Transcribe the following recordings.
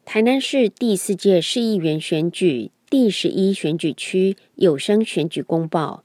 台南市第4届市议员选举第11选举区有声选举公报。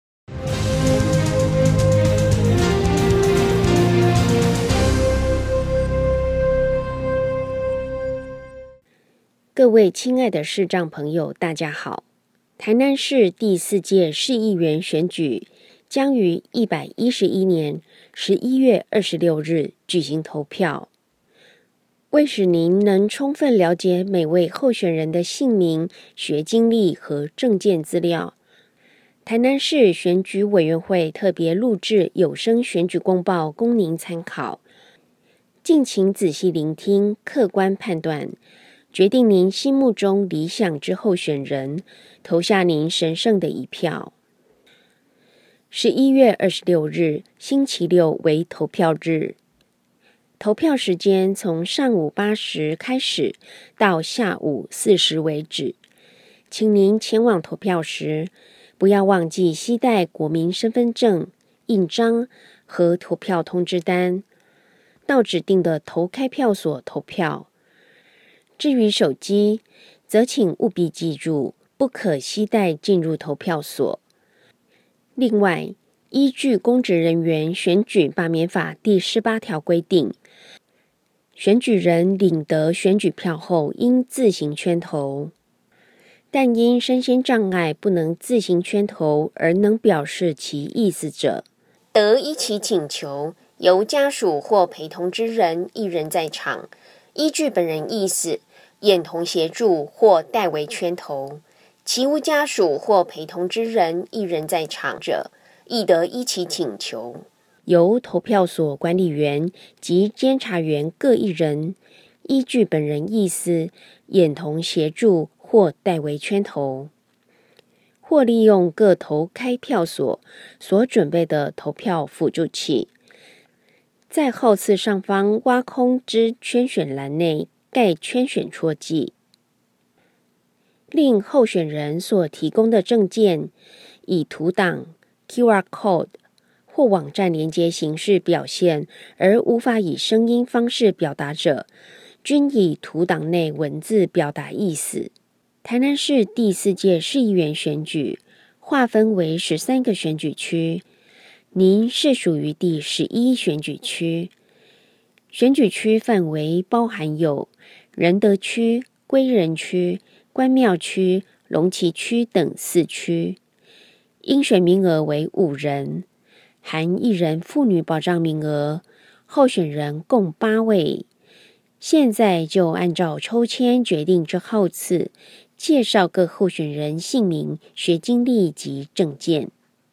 各位亲爱的视障朋友，大家好。台南市第4届市议员选举将于111年11月26日举行投票。为使您能充分了解每位候选人的姓名、学经历和政见资料，台南市选举委员会特别录制有声选举公报供您参考，敬请仔细聆听，客观判断，决定您心目中理想之候选人，投下您神圣的一票。11月26日星期六为投票日，投票时间从上午8时开始到下午4时为止。请您前往投票时，不要忘记携带国民身份证、印章和投票通知单，到指定的投开票所投票。至于手机，则请务必记住，不可携带进入投票所。另外，依据公职人员选举罢免法第18条规定，选举人领得选举票后应自行圈投，但因身心障碍不能自行圈投而能表示其意思者，得依其请求由家属或陪同之人一人在场，依据本人意思眼同协助或代为圈投，其无家属或陪同之人一人在场者，亦得依其请求由投票所管理员及监察员各一人，依据本人意思眼同协助或代为圈投，或利用各投开票所所准备的投票辅助器，在号次上方挖空之圈选栏内盖圈选戳记。另候选人所提供的证件以图档、QR Code 或网站连结形式表现，而无法以声音方式表达者，均以图档内文字表达意思。台南市第4届市议员选举划分为13个选举区，您是属于第11选举区。选举区范围包含有仁德区、归仁区、关庙区、龙崎区等4区，应选名额为5人，含1人妇女保障名额，候选人共8位。现在就按照抽签决定之号次，介绍各候选人姓名、学经历及政见。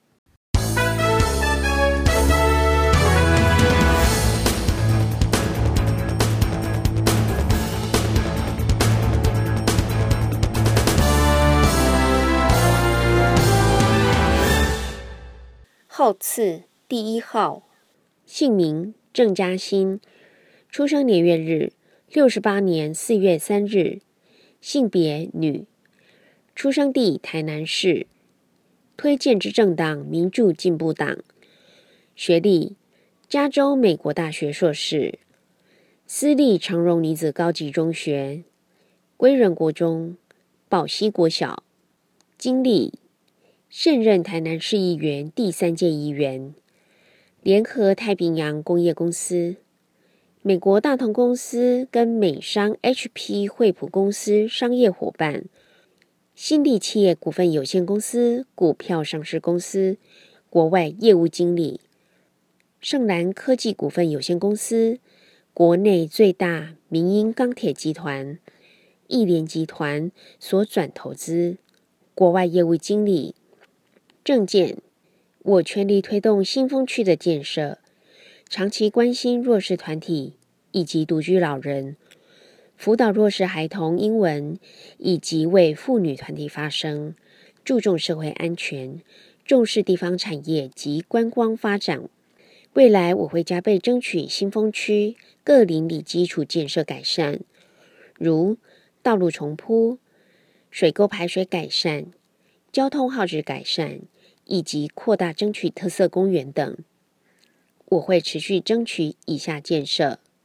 号次第1号，姓名郑嘉欣，出生年月日68年4月3日，性别女，出生地台南市，推荐之政党民主进步党，学历加州美国大学硕士，私立长荣女子高级中学，归仁国中，宝溪国小，经历现任台南市议员第3届议员，联合太平洋工业公司、美国大同公司跟美商 HP 惠普公司商业伙伴，新力企业股份有限公司股票上市公司国外业务经理，盛兰科技股份有限公司国内最大民营钢铁集团亿联集团所转投资国外业务经理。政见，我全力推动新丰区的建设，长期关心弱势团体以及独居老人，辅导弱势孩童英文，以及为妇女团体发声，注重社会安全，重视地方产业及观光发展。未来我会加倍争取新丰区各邻里基础建设改善，如道路重铺、水沟排水改善、交通号志改善，以及扩大争取特色公园等。我会持续争取以下建设：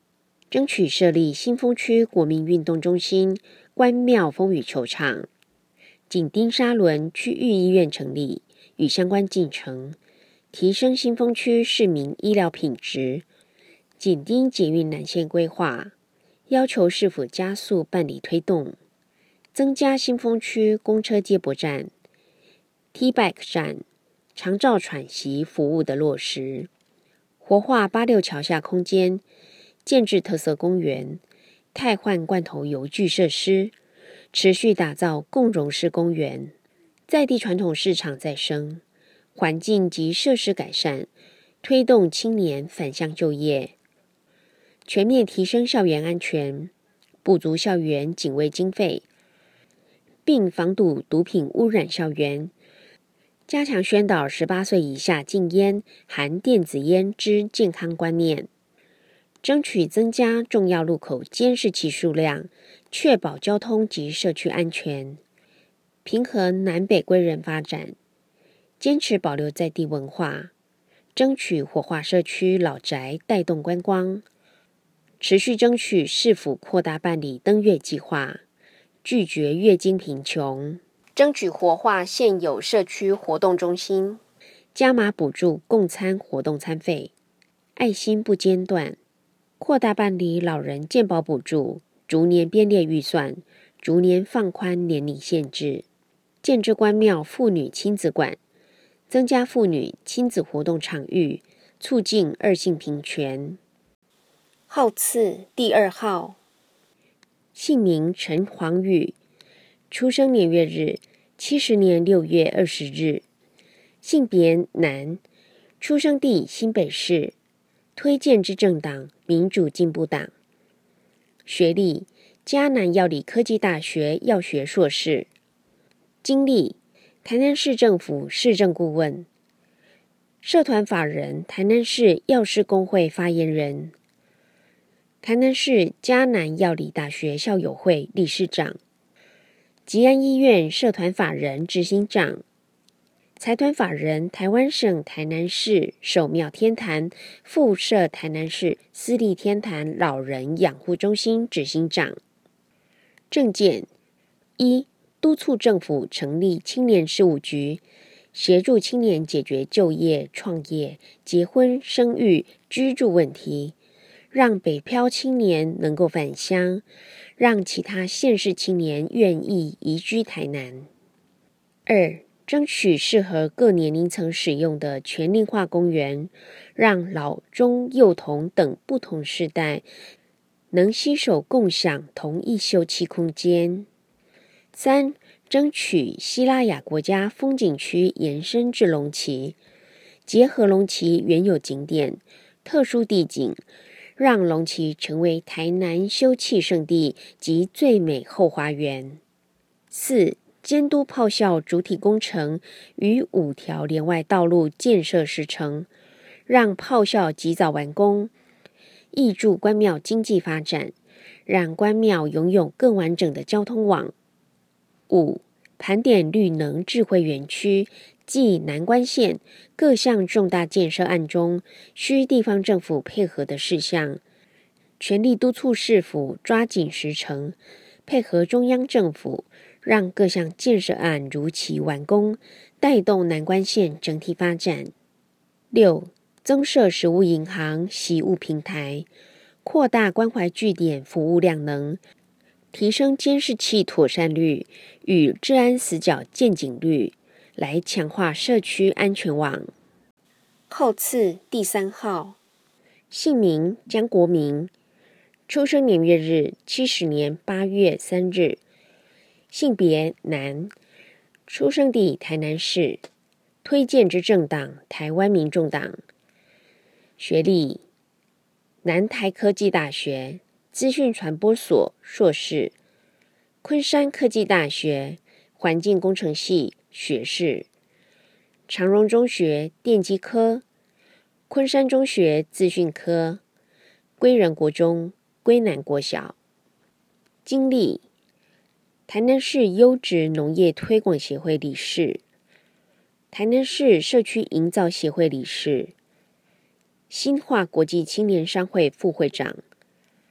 争取设立新丰区国民运动中心、关庙风雨球场。紧盯沙仑区域医院成立与相关进程，提升新丰区市民医疗品质。紧盯捷运南线规划，要求市府加速办理推动，增加新丰区公车接驳站、T-Bike 站、长照喘息服务的落实，活化86桥下空间，建置特色公园，汰换罐头油具设施，持续打造共融式公园，在地传统市场再生，环境及设施改善，推动青年返乡就业，全面提升校园安全，补足校园警卫经费，并防堵毒品污染校园，加强宣导18岁以下禁烟含电子烟之健康观念，争取增加重要路口监视器数量，确保交通及社区安全，平衡南北归人发展，坚持保留在地文化，争取活化社区老宅带动观光，持续争取市府扩大办理登月计划，拒绝月经贫穷，争取活化现有社区活动中心，加码补助共餐活动餐费，爱心不间断，扩大办理老人健保补助，逐年编列预算，逐年放宽年龄限制，建置关庙妇女亲子馆，增加妇女亲子活动场域，促进二性平权。号次第2号，姓名陈黄宇，出生年月日70年6月20日，性别男，出生地新北市，推荐之政党民主进步党，学历嘉南药理科技大学药学硕士，经历台南市政府市政顾问，社团法人台南市药师公会发言人，台南市嘉南药理大学校友会理事长，吉安医院社团法人执行长，财团法人台湾省台南市守庙天坛附设台南市私立天坛老人养护中心执行长。政见：一、督促政府成立青年事务局，协助青年解决就业、创业、结婚、生育、居住问题，让北漂青年能够返乡，让其他县市青年愿意移居台南。二、争取适合各年龄层使用的全龄化公园，让老中幼童等不同世代能携手共享同一休憩空间。三、争取西拉雅国家风景区延伸至龙崎，结合龙崎原有景点、特殊地景，让龙崎成为台南休憩胜地及最美后花园。四、监督炮校主体工程与5条连外道路建设时程，让炮校及早完工，挹注关庙经济发展，让关庙拥有更完整的交通网。五、盘点绿能智慧园区暨南关县各项重大建设案中需地方政府配合的事项，全力督促市府抓紧时程，配合中央政府，让各项建设案如期完工，带动南关县整体发展。六、增设食物银行习物平台，扩大关怀据点服务量能，提升监视器妥善率与治安死角见警率，来强化社区安全网。号次第3号，姓名江国民，出生年月日70年8月3日，性别男，出生地台南市，推荐之政党台湾民众党，学历南台科技大学资讯传播所硕士，昆山科技大学环境工程系学士，长荣中学电机科，昆山中学资讯科，归仁国中、归南国小。经历台南市优质农业推广协会理事，台南市社区营造协会理事，新化国际青年商会副会长，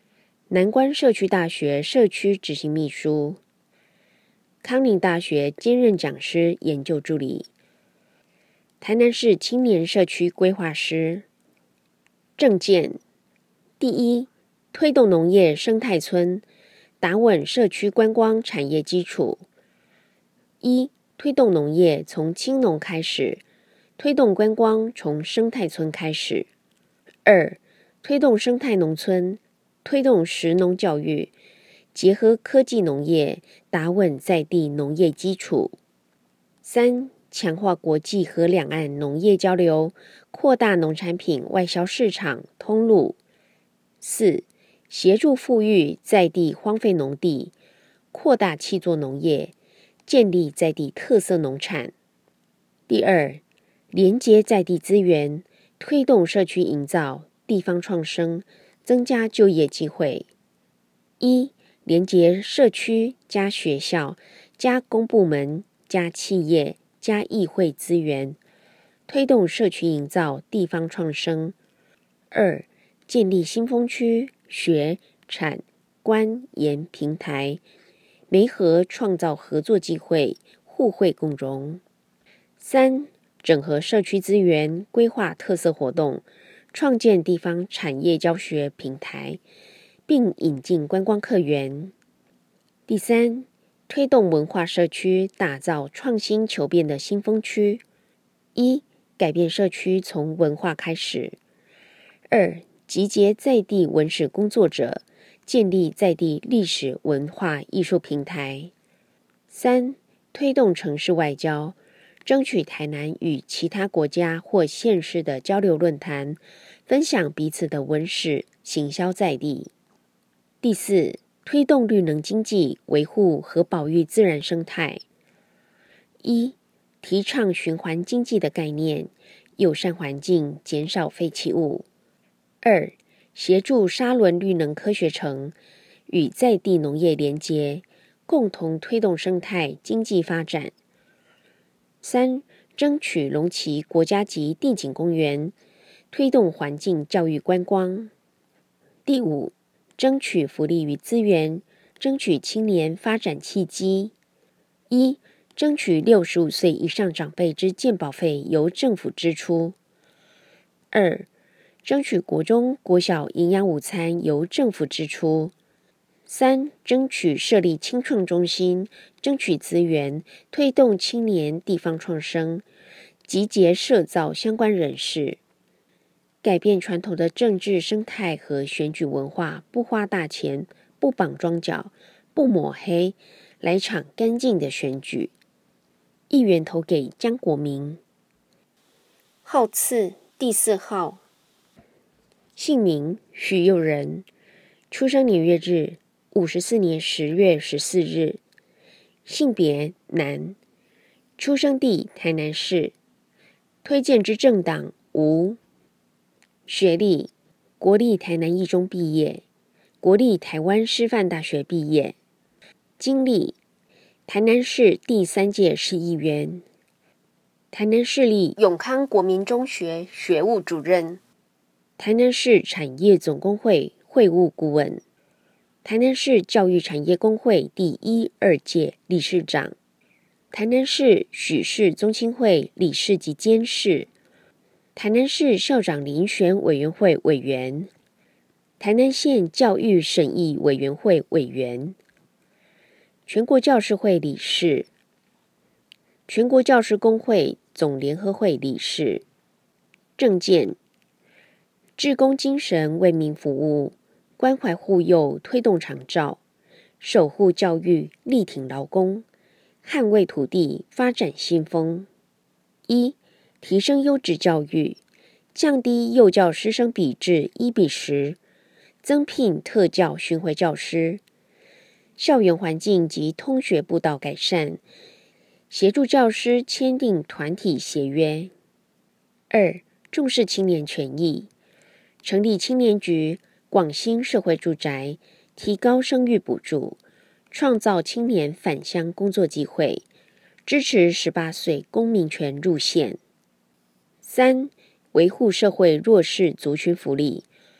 南关社区大学社区执行秘书，康宁大学兼任讲师、研究助理，台南市青年社区规划师。政见：第一，推动农业生态村，打稳社区观光产业基础。一、推动农业从青农开始，推动观光从生态村开始。二、推动生态农村，推动食农教育，结合科技农业，打稳在地农业基础。三、强化国际和两岸农业交流，扩大农产品外销市场通路。四、协助富裕在地荒废农地，扩大契作农业，建立在地特色农产。第二，连结在地资源，推动社区营造、地方创生，增加就业机会。一、连结社区加学校加公部门加企业加议会资源，推动社区营造、地方创生。二、建立新风区学产官研平台，媒合创造合作机会，互惠共荣。三、整合社区资源，规划特色活动，创建地方产业教学平台，并引进观光客源。第三，推动文化社区，打造创新求变的新风区。一、改变社区从文化开始。二、集结在地文史工作者，建立在地历史文化艺术平台。三、推动城市外交，争取台南与其他国家或县市的交流论坛，分享彼此的文史，行销在地。第四，推动绿能经济，维护和保育自然生态。一、提倡循环经济的概念，友善环境，减少废弃物。二、协助沙仑绿能科学城与在地农业连结，共同推动生态经济发展。三、争取龙崎国家级地景公园，推动环境教育观光。第五，争取福利与资源，争取青年发展契机。一、争取65岁以上长辈之健保费由政府支出。二、争取国中、国小营养午餐由政府支出。三、争取设立青创中心，争取资源，推动青年地方创生，集结社造相关人士，改变传统的政治生态和选举文化，不花大钱，不绑庄脚，不抹黑，来场干净的选举。议员投给江国民。号次第4号。姓名许佑仁，出生年月日54年10月14日，性别男，出生地台南市，推荐之政党无。学历国立台南一中毕业，国立台湾师范大学毕业。经历台南市第3届市议员，台南市立永康国民中学学务主任，台南市产业总工会会务顾问，台南市教育产业工会第1、2届理事长，台南市许氏宗亲会理事及监事，台南市校长遴选委员会委员，台南县教育审议委员会委员，全国教师会理事，全国教师工会总联合会理事。政见志工精神为民服务，关怀护幼推动长照，守护教育力挺劳工，捍卫土地发展新风。一、提升优质教育，降低幼教师生比至1:10，增聘特教巡回教师，校园环境及通学步道改善，协助教师签订团体协约。二、重视青年权益，成立青年局、广兴社会住宅，提高生育补助，创造青年返乡工作机会，支持18岁公民权入宪。三、维护社会弱势族群福利，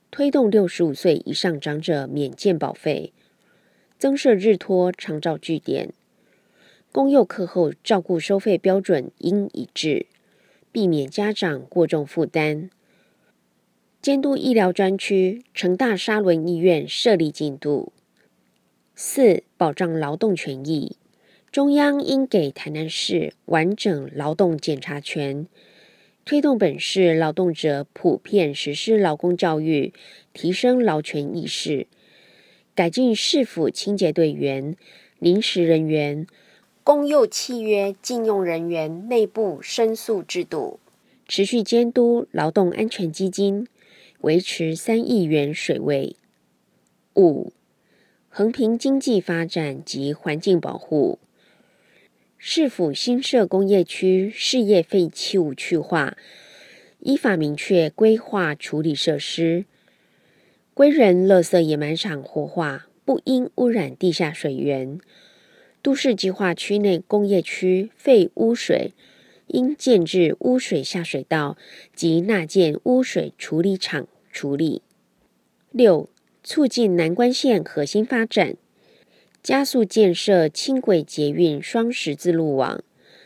推动65岁以上长者免健保费，增设日托长照据点，公幼课后照顾收费标准应一致，避免家长过重负担。监督医疗专区，成大沙仑医院设立进度。4. 保障劳动权益，中央应给台南市完整劳动检查权，推动本市劳动者普遍实施劳工教育，提升劳权意识，改进市府清洁队员、临时人员、公幼契约禁用人员内部申诉制度，持续监督劳动安全基金，维持3亿元水位。5. 横平经济发展及环境保护，市府新设工业区事业废弃物去化，依法明确规划处理设施，归仁垃圾掩埋场活化，不应污染地下水源。都市计划区内工业区废污水，应建置污水下水道及纳建污水处理厂处理。6. 促进南关线核心发展，加速建设轻轨捷运双十字路网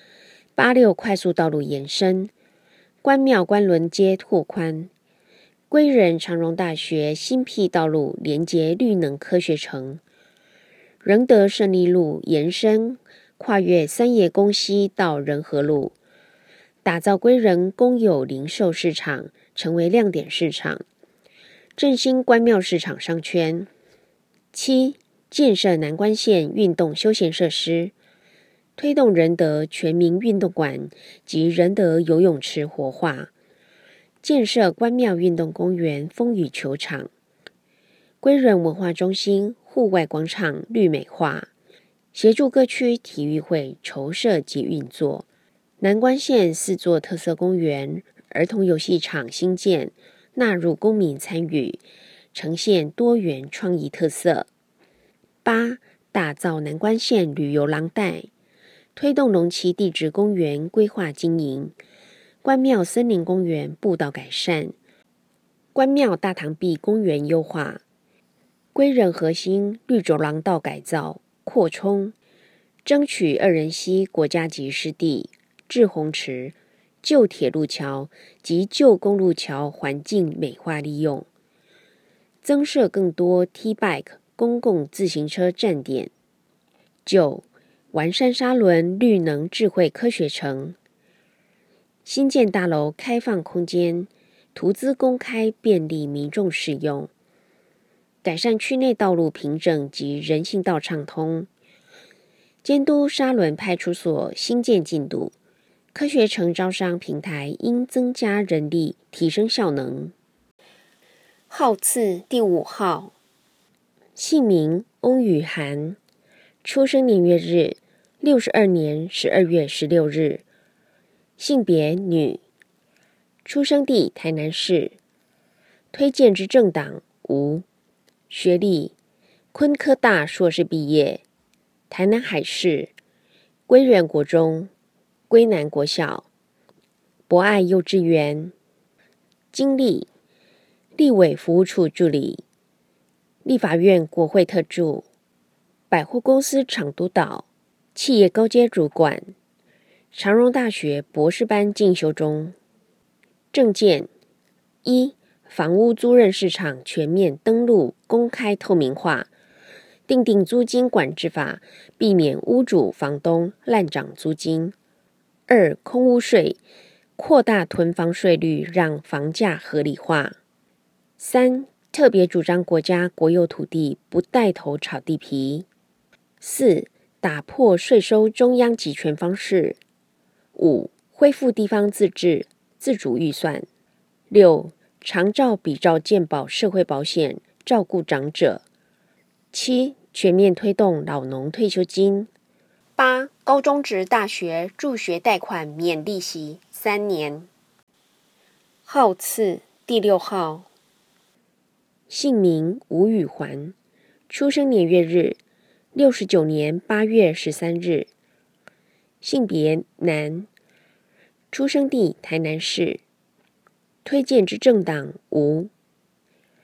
，86快速道路延伸，关庙关仑街拓宽，归仁长荣大学新辟道路连接绿能科学城，仁德胜利路延伸跨越三爷宫西到仁和路，打造归仁公有零售市场成为亮点市场，振兴关庙市场商圈。7. 建设南关线运动休闲设施，推动仁德全民运动馆及仁德游泳池活化，建设关庙运动公园风雨球场，归仁文化中心户外广场绿美化，协助各区体育会筹设及运作。南关线4座特色公园、儿童游戏场新建，纳入公民参与，呈现多元创意特色。8. 打造南关线旅游廊带，推动龙崎地质公园规划经营，关庙森林公园步道改善，关庙大塘壁公园优化，归仁核心绿走廊道改造扩充，争取二仁溪国家级湿地、滞洪池、旧铁路桥及旧公路桥环境美化利用，增设更多 T-Bike 公共自行车站点。9. 完善沙仑绿能智慧科学城，新建大楼开放空间，图资公开便利民众使用，改善区内道路平整及人行道畅通，监督沙仑派出所新建进度，科学城招商平台应增加人力，提升效能。号次第5号，姓名翁雨涵，出生年月日62年12月16日，性别女，出生地台南市，推荐之政党无，学历昆科大硕士毕业，台南海事，归仁国中、归南国小、博爱幼稚园。经历立委服务处助理、立法院国会特助、百货公司厂督导、企业高阶主管，长荣大学博士班进修中。政见：1. 房屋租赁市场全面登录公开透明化，订定租金管制法，避免屋主房东滥涨租金。2. 空屋税，扩大囤房税率，让房价合理化。3. 特别主张国家国有土地不带头炒地皮。4. 打破税收中央集权方式。5. 恢复地方自治自主预算。6. 长照比照健保社会保险照顾长者。7. 全面推动老农退休金。8. 高中职大学助学贷款免利息3年。号次第6号，姓名吴宇环，出生年月日69年8月13日，性别男，出生地台南市，推荐之政党无，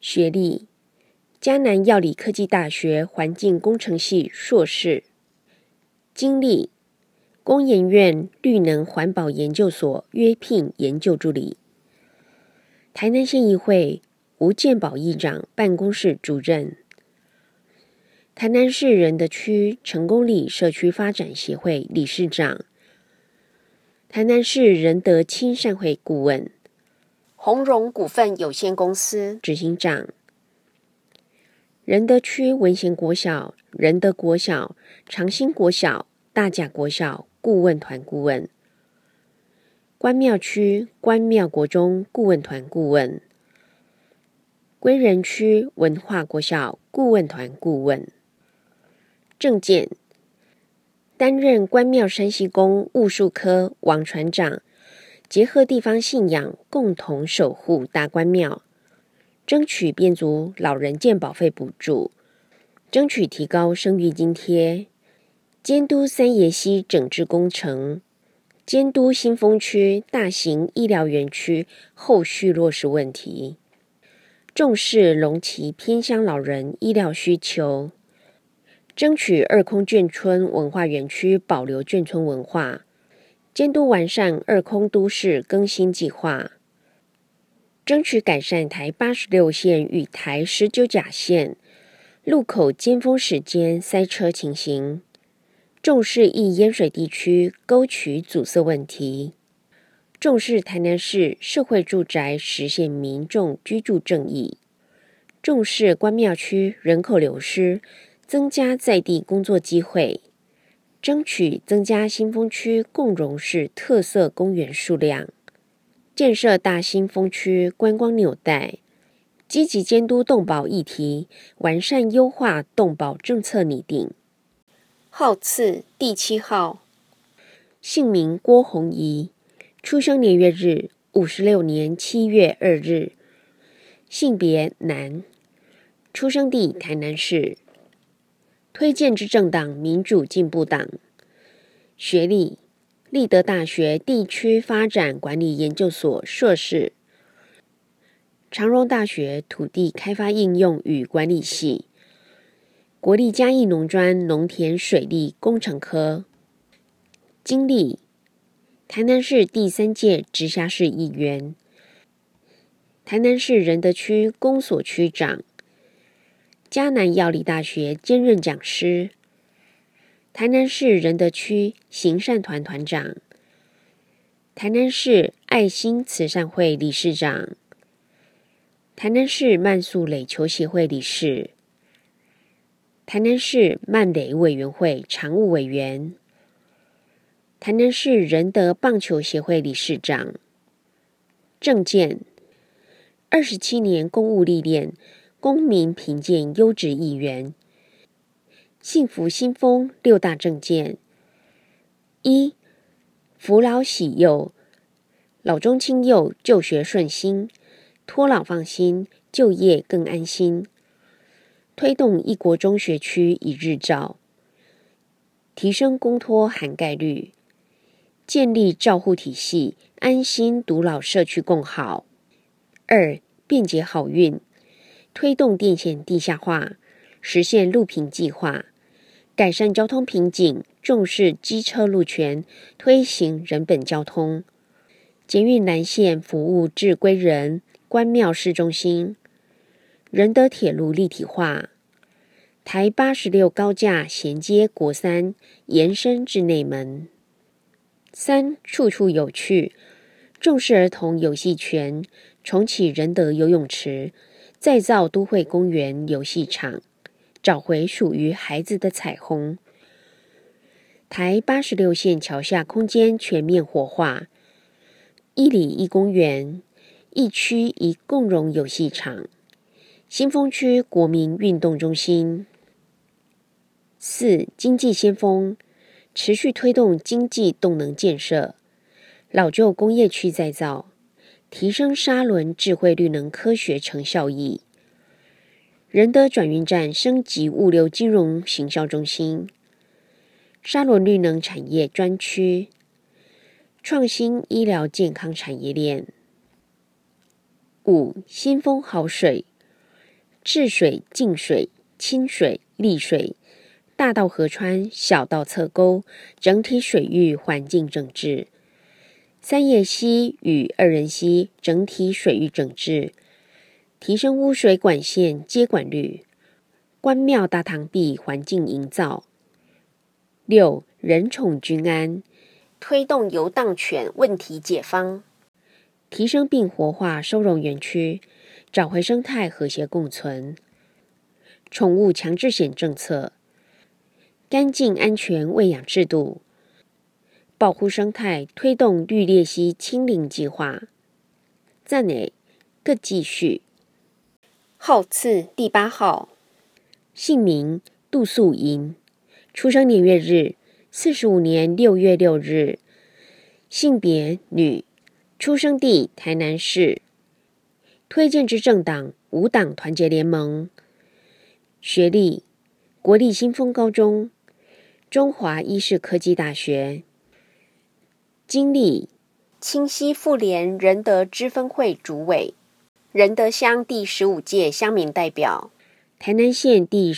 学历：嘉南药理科技大学环境工程系硕士。经历：工研院绿能环保研究所约聘研究助理。台南县议会吴健保议长办公室主任。台南市仁德区成功里社区发展协会理事长。台南市仁德亲善会顾问。鸿荣股份有限公司执行长。仁德区文贤国小、仁德国小、长兴国小、大甲国小顾问团顾问。关庙区关庙国中顾问团顾问。归仁区文化国小顾问团顾问。政见：担任关庙山西宫务术科王船长，结合地方信仰，共同守护大关庙，争取变足老人健保费补助，争取提高生育津贴，监督三爷溪整治工程，监督新丰区大型医疗园区后续落实问题，重视龙崎偏乡老人医疗需求，争取二空眷村文化园区保留眷村文化，监督完善二空都市更新计划，争取改善台86线与台19甲线路口尖峰时间塞车情形，重视易淹水地区沟渠阻塞问题，重视台南市社会住宅实现民众居住正义，重视关庙区人口流失，增加在地工作机会，争取增加新丰区共融式特色公园数量，建设大新丰区观光纽带，积极监督动保议题，完善优化动保政策拟定。号次第7号。姓名郭宏仪，出生年月日56年7月2日，性别男，出生地台南市，推荐之政党民主进步党。学历：立德大学地区发展管理研究所硕士，长荣大学土地开发应用与管理系，国立嘉义农专农田水利工程科。经历：台南市第3届直辖市议员，台南市仁德区公所区长，嘉南药理大学兼任讲师，台南市仁德区行善团团长，台南市爱心慈善会理事长，台南市慢速垒球协会理事，台南市慢垒委员会常务委员，台南市仁德棒球协会理事长。政见：27年公务历练，公民评鉴优质议员。幸福新丰6大政见：一、扶老喜幼，老中青幼就学顺心，托老放心，就业更安心。推动一国中学区一日照，提升公托涵盖率，建立照护体系，安心独老社区共好。二、便捷好运，推动电线地下化，实现路平计划，改善交通瓶颈，重视机车路权，推行人本交通。捷运南线服务至归仁、关庙市中心，仁德铁路立体化，台86高架衔接国三，延伸至内门。三、处处有趣，重视儿童游戏权，重启仁德游泳池，再造都会公园游戏场，找回属于孩子的彩虹。台86线桥下空间全面活化，一里一公园，一区一共融游戏场，新丰区国民运动中心。四、经济先锋，持续推动经济动能建设，老旧工业区再造，提升沙仑智慧绿能科学成效益。仁德转运站升级物流金融行销中心，沙仑绿能产业专区，创新医疗健康产业链。五、新丰好水， 治水、净水、清水、利水，大到河川，小到侧沟，整体水域环境整治。三叶溪与二仁溪整体水域整治，提升污水管线接管率。关庙大堂壁环境营造。6. 人宠均安，推动游荡犬问题解方，提升并活化收容园区，找回生态和谐共存。宠物强制险政策，干净安全喂养制度，保护生态，推动绿鬣蜥清零计划。赞诶，各继续。号次第8号，姓名杜素莹，出生年月日45年6月6日，性别女，出生地台南市，推荐之政党无党团结联盟，学历国立新丰高中、中华医事科技大学，经历清溪妇联仁德支分会主委，仁德乡第15届乡民代表，台南县第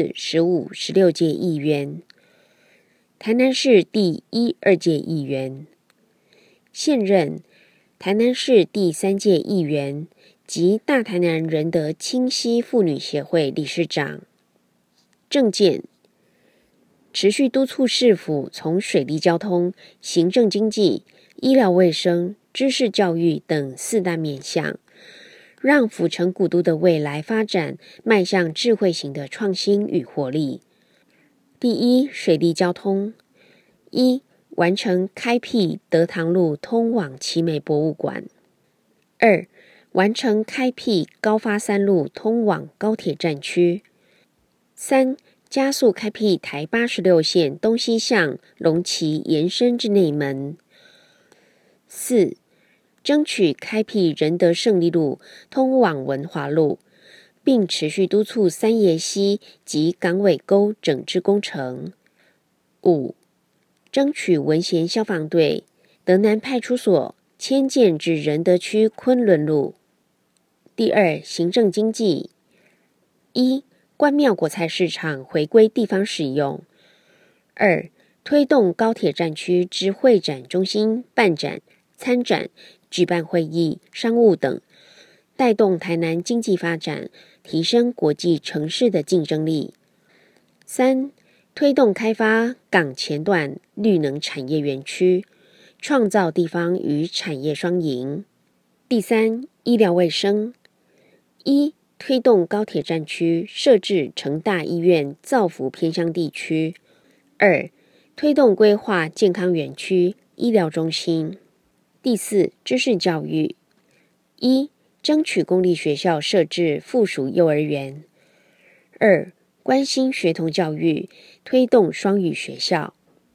14、15、16届议员，台南市第1、2届议员，现任台南市第3届议员及大台南仁德清溪妇女协会理事长。政见持续督促市府从水利交通、行政经济、医疗卫生、知识教育等4大面向，让府城古都的未来发展迈向智慧型的创新与活力。第一，水利交通。1. 完成开辟德堂路通往奇美博物馆。2. 完成开辟高发3路通往高铁站区。3. 加速开辟台86线东西向龙崎延伸至内门。4. 争取开辟仁德胜利路通往文华路，并持续督促三叶溪及港尾沟整治工程。5. 争取文贤消防队德南派出所迁建至仁德区昆仑路。第二，行政经济。1. 关庙果菜市场回归地方使用。2. 推动高铁站区之会展中心办展、参展、举办会议、商务等，带动台南经济发展，提升国际城市的竞争力。3. 推动开发港前段绿能产业园区，创造地方与产业双赢。第三，医疗卫生。1. 推动高铁站区设置成大医院造福偏乡地区。2. 推动规划健康园区、医疗中心。第四，知识教育。1. 争取公立学校设置附属幼儿园。2. 关心学童教育，推动双语学校。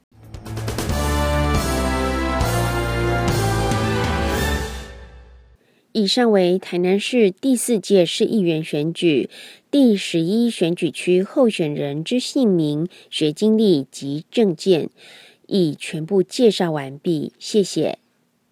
以上为台南市第4届市议员选举第11选举区候选人之姓名、学经历及政见，已全部介绍完毕，谢谢。